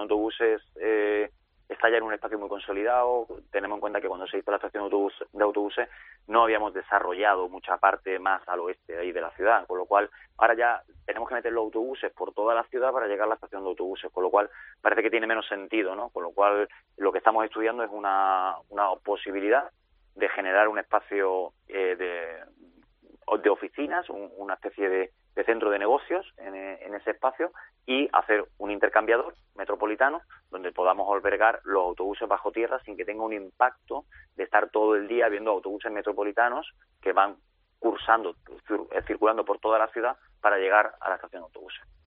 de autobuses está ya en un espacio muy consolidado. Tenemos en cuenta que cuando se hizo la estación de autobuses no habíamos desarrollado mucha parte más al oeste de ahí de la ciudad, con lo cual ahora ya tenemos que meter los autobuses por toda la ciudad para llegar a la estación de autobuses, con lo cual parece que tiene menos sentido, ¿no? Con lo cual lo que estamos estudiando es una posibilidad de generar un espacio de oficinas, una especie de centro de negocios en ese espacio, y hacer un intercambiador metropolitano donde podamos albergar los autobuses bajo tierra sin que tenga un impacto de estar todo el día viendo autobuses metropolitanos que van circulando por toda la ciudad para llegar a la estación de autobuses.